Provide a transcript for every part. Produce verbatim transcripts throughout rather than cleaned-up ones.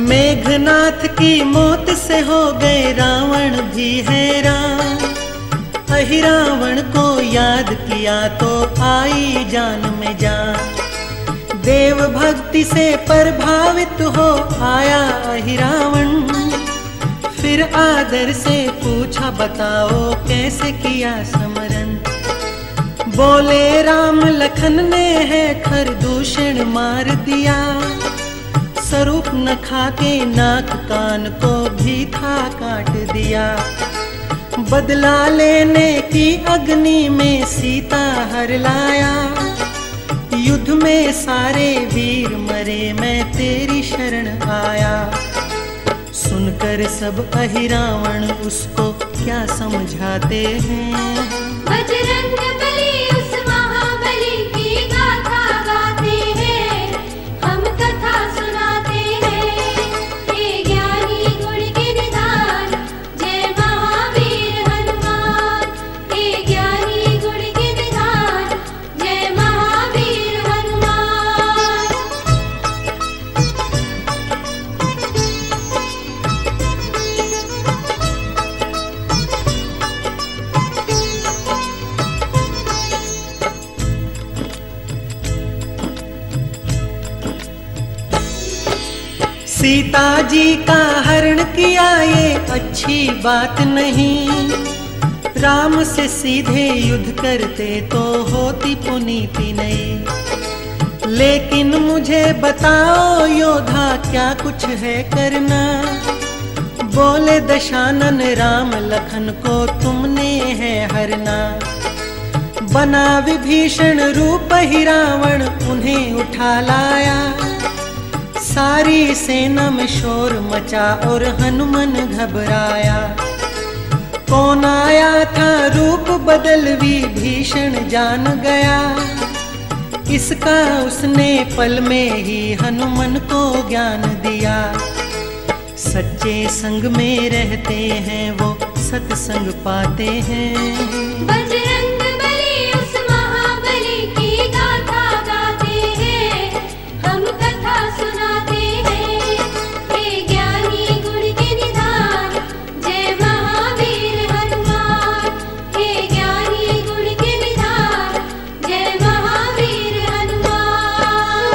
मेघनाथ की मौत से हो गए रावण भी हैरान। अहिरावण को याद किया तो आई जान में जान। देव भक्ति से प्रभावित हो आया अहिरावण। फिर आदर से पूछा बताओ कैसे किया समरन। बोले राम लखन ने है खरदूषण मार दिया। स्वरूप न खाके नाक कान को भी था काट दिया। बदला लेने की अग्नि में सीता हर लाया। युद्ध में सारे वीर मरे मैं तेरी शरण आया। सुनकर सब अहिरावण उसको क्या समझाते हैं। बजरंग बली उस महाबली की गाथा गाते हैं। हम कथा सुनाते हैं। हे ज्ञानी गुण के निधान जय महावीर हनुमान। हे ज्ञानी गुण के निधान जय महावीर हनुमान। सीता जी का हरण किया ये अच्छी बात नहीं। राम से सीधे युद्ध करते तो होती पुनीति नहीं। लेकिन मुझे बताओ योद्धा क्या कुछ है करना। बोले दशानन राम लखन को तुमने है हरना। बना विभीषण रूप ही रावण उन्हें उठा लाया। सारी सेना में शोर मचा और हनुमान घबराया। कौन आया था रूप बदल विभीषण जान गया। इसका उसने पल में ही हनुमान को ज्ञान दिया। सच्चे संग में रहते हैं वो सत्संग पाते हैं। बजरंग बली उस महाबली की गाथा गाते हैं। हम कथा सुनाते हैं। हे ज्ञानी गुण के निधान जय महावीर हनुमान। हे ज्ञानी गुण के निधान जय महावीर हनुमान।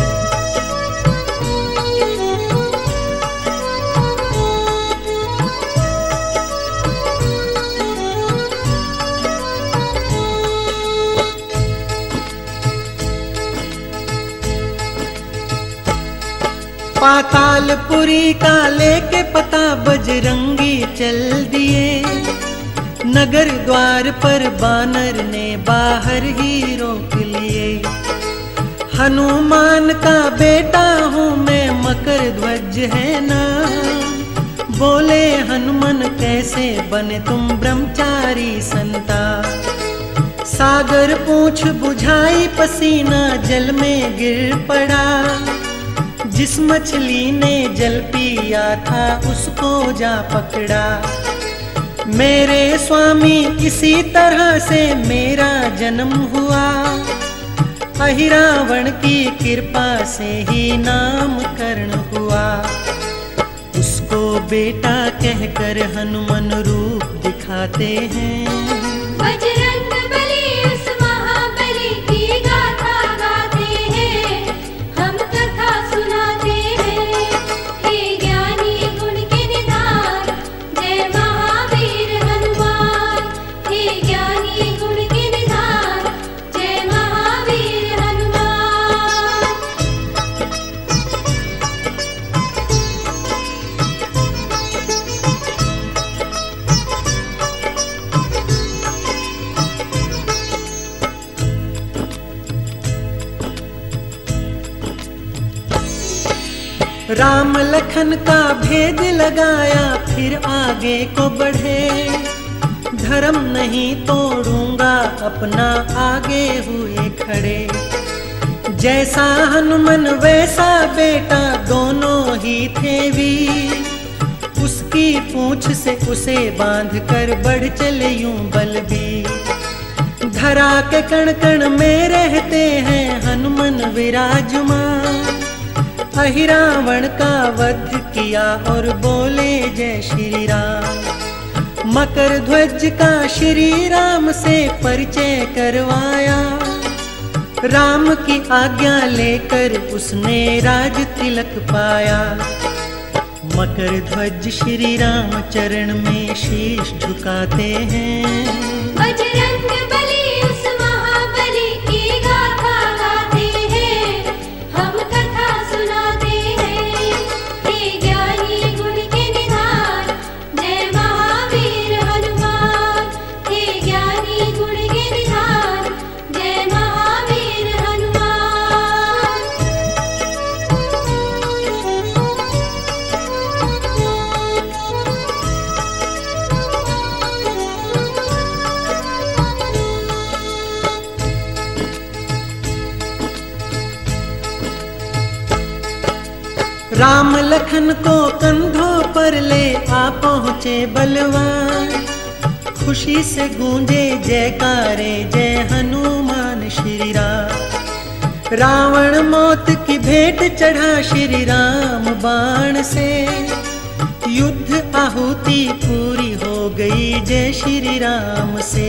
पातालपुरी का लेके पता बजरंगी चल दिए। नगर द्वार पर बानर ने बाहर ही रोक लिए। हनुमान का बेटा हूँ मैं मकर ध्वज है ना। बोले हनुमान कैसे बने तुम ब्रह्मचारी संता। सागर पूछ बुझाई पसीना जल में गिर पड़ा। जिस मछली ने जल पिया था उसको जा पकड़ा। मेरे स्वामी इसी तरह से मेरा जन्म हुआ। अहिरावण की कृपा से ही नामकरण हुआ। उसको बेटा कहकर हनुमान रूप दिखाते हैं। बजरंग बली उस महाबली की गाथा गाते हैं। हम कथा सुनाते हैं। हे ज्ञानी गुण के निधान जय महावीर हनुमान। हे ज्ञानी गुण के निधान जय महावीर हनुमान। राम लखन का भेद लगाया फिर आगे को बढ़े। धर्म नहीं तोड़ूंगा अपना आगे हुए खड़े। जैसा हनुमान वैसा बेटा दोनों ही थे वीर। उसकी पूंछ से उसे बांध कर बढ़ चले यूं बलबीर। धरा के कण कण में रहते हैं हनुमान विराजमान। अहिरावण का वध किया और बोले जय श्री राम। मकर ध्वज का श्री राम से परिचय करवाया। राम की आज्ञा लेकर उसने राज तिलक पाया। मकर ध्वज श्री राम चरण में शीश झुकाते हैं। बजरंग बली उस महाबली की गाथा गाते हैं, हम कथा सुनाते हैं। हे ज्ञानी गुण के निधान, जय महावीर हनुमान। हे ज्ञानी गुण के निधान, जय महावीर हनुमान। राम लखन को कंधों पर ले आ पहुँचे बलवान। खुशी से गूंजे जयकारे जय हनुमान श्री राम। रावण मौत की भेंट चढ़ा श्री राम बाण से। युद्ध आहुति पूरी हो गई जय श्री राम से।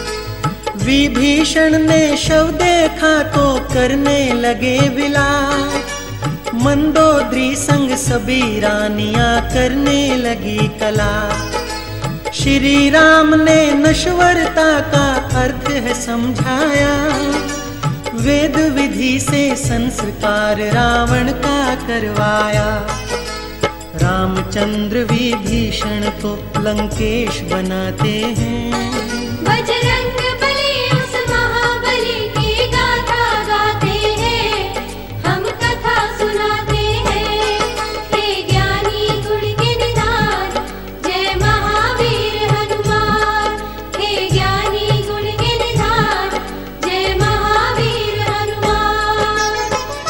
विभीषण ने शव देखा तो करने लगे विलाप। मंदोदरी संग सभी रानियां करने लगी कला। श्री राम ने नश्वरता का अर्थ है समझाया। वेद विधि से संस्कार रावण का करवाया। रामचंद्र विभीषण को लंकेश बनाते हैं। बजरंग बली उस महाबली की गाथा गाते हैं, हम कथा सुनाते हैं। हे ज्ञानी गुण के निधान, जय महावीर हनुमान। हे ज्ञानी गुण के निधान, जय महावीर हनुमान।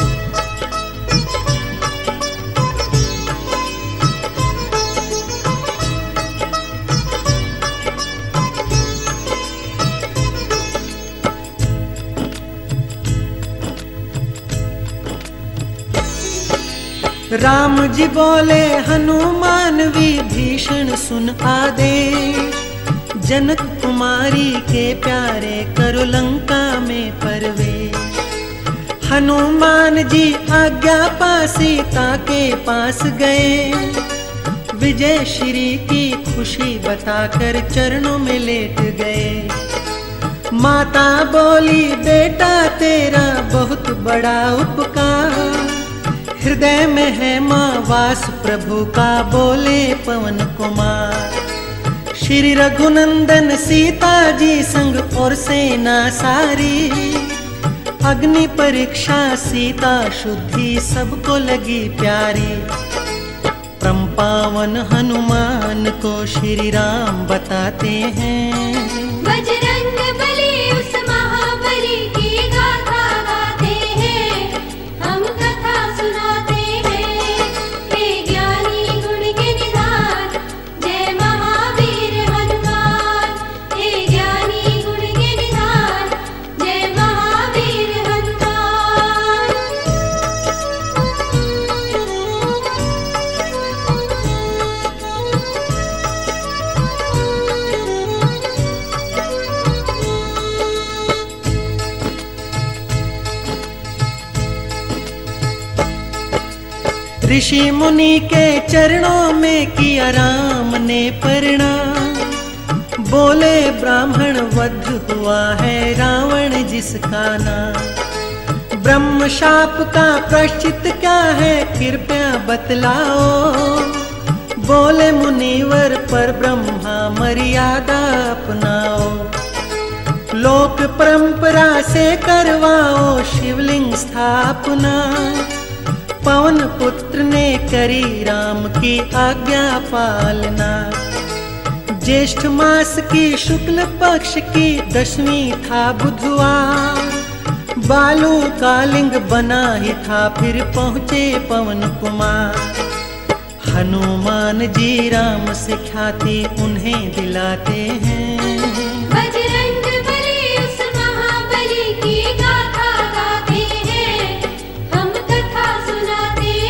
राम जी बोले हनुमान विभीषण सुन आदेश। जनक कुमारी के प्यारे करो लंका में प्रवेश। हनुमान जी आज्ञा पा सीता के पास गए। विजय श्री की खुशी बताकर चरणों में लेट गए। माता बोली बेटा तेरा बहुत बड़ा उपकार। हृदय में है माँ वास प्रभु का बोले पवन कुमार। श्री रघुनंदन सीता जी संग और सेना सारी। अग्नि परीक्षा सीता शुद्धि सबको लगी प्यारी। परम पावन हनुमान को श्री राम बताते हैं। बजरंग बली उस महाबली की गाथा गाते हैं, हम कथा सुनाते हैं। हे ज्ञानी गुण के निधान, जय महावीर हनुमान। हे ज्ञानी गुण के निधान, जय महावीर हनुमान। ऋषि मुनि के चरणों में किया राम ने प्रणाम। बोले ब्राह्मण वध हुआ है रावण जिसका नाम। ब्रह्म शाप का प्रायश्चित क्या है कृपया बतलाओ। बोले मुनिवर पर ब्रह्मा मर्यादा अपनाओ। लोक परंपरा से करवाओ शिवलिंग स्थापना। पवन पुत्र ने करी राम की आज्ञा पालना। ज्येष्ठ मास की शुक्ल पक्ष की दशवीं था बुधवार। बालू का लिंग बना ही था फिर पहुँचे पवन कुमार। हनुमान जी राम से ख्याति उन्हें दिलाते हैं। बजरंग बली उस महाबली की गाथा गाते हैं, हम कथा सुनाते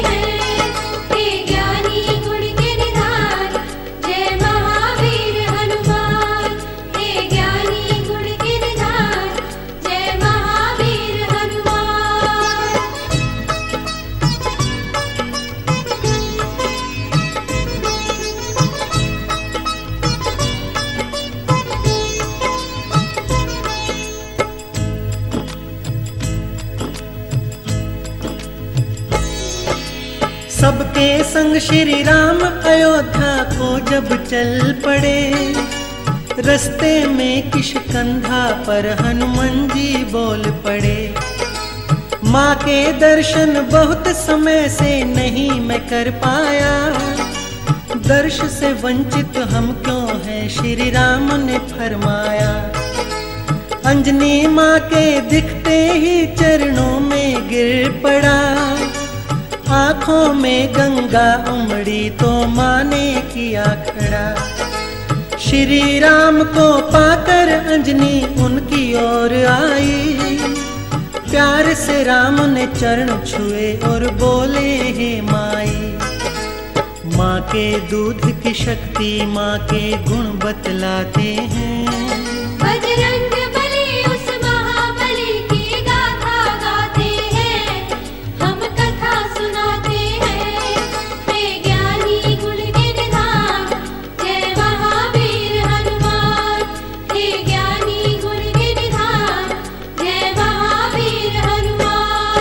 सबके संग श्री राम अयोध्या को जब चल पड़े, रस्ते में किष्किंधा पर हनुमान जी बोल पड़े, माँ के दर्शन बहुत समय से नहीं मैं कर पाया, दर्श से वंचित हम क्यों हैं श्री राम ने फरमाया। अंजनी माँ के दिखते ही चरणों में गिर पड़ा, आँखों में गंगा उमड़ी तो माँ ने किया खड़ा। श्री राम को पाकर अंजनी उनकी ओर आई, प्यार से राम ने चरण छुए और बोले हे माई। माँ के दूध की शक्ति माँ के गुण बतलाते हैं, बजरंग बली उस महाबली की गाथा गाते हैं, हम कथा सुनाते हैं। हे ज्ञानी गुण के निधान, जय महावीर हनुमान। हे ज्ञानी गुण के निधान, जय महावीर हनुमान।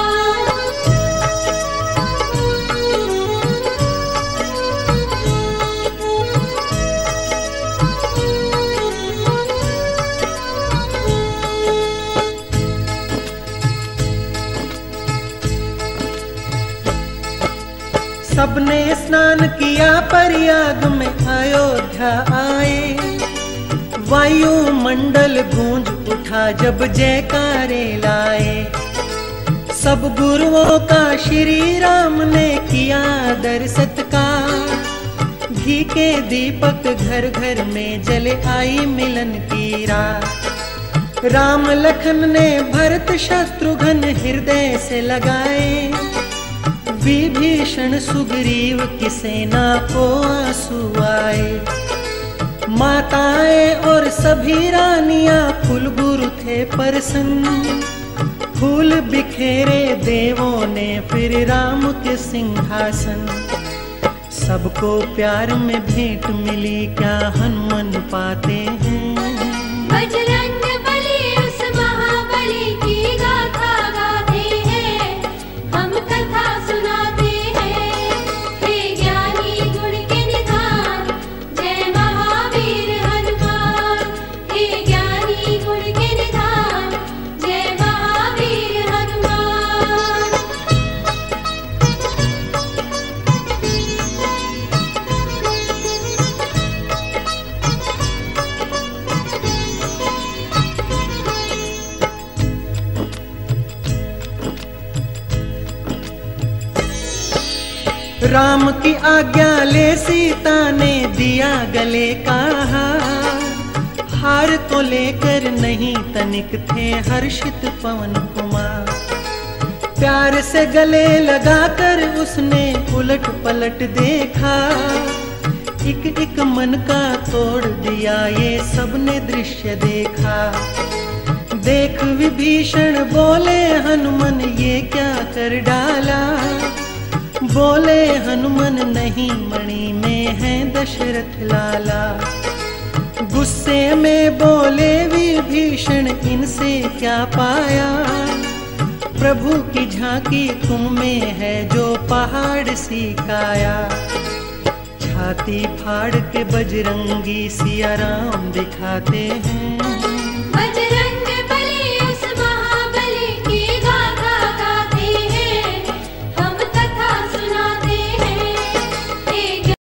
सबने स्नान किया प्रयाग में अयोध्या आए, वायु मंडल गूंज उठा जब जयकारे लाए। सब गुरुओं का श्री राम ने किया आदर सत्कार, घी के दीपक घर घर में जले आई मिलन की रात। राम लखन ने भरत शत्रुघ्न हृदय से लगाए, विभीषण सुग्रीव की सेना को आंसू आए। माताएं और सभी रानियां कुलगुरु थे प्रसन्न, फूल बिखेरे देवों ने फिर राम के सिंहासन। सबको प्यार में भेंट मिली क्या हनुमान पाते हैं, बजरंग बली उस महाबली की गाथा गाते हैं, हम कथा सुनाते हैं। हे ज्ञानी गुण के निधान, जय महावीर हनुमान। हे ज्ञानी गुण के निधान, जय महावीर हनुमान। राम की आज्ञा ले सीता ने दिया गले का हार, हार को लेकर नहीं तनिक थे हर्षित पवन कुमार। प्यार से गले लगाकर उसने उलट पलट देखा, एक एक मन का तोड़ दिया ये सबने दृश्य देखा। देख विभीषण बोले हनुमान ये क्या कर डाला, बोले हनुमान नहीं मणि में है दशरथ लाला। गुस्से में बोले विभीषण इनसे क्या पाया, प्रभु की झांकी तुम में है जो पहाड़ सी काया। छाती फाड़ के बजरंगी सिया राम दिखाते हैं,